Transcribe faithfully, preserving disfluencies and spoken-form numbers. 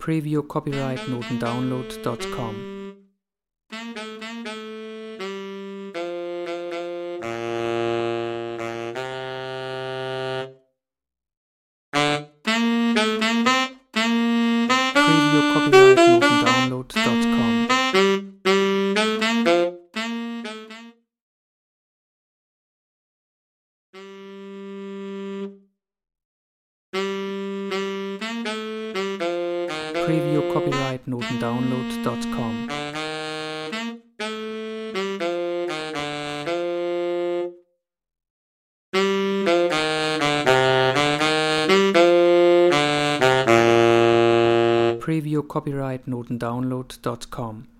Preview Copyright Notendownload dot com. Preview Copyright Notendownload dot com. Preview Copyright Notendownload dot com. Preview Copyright Notendownload dot com.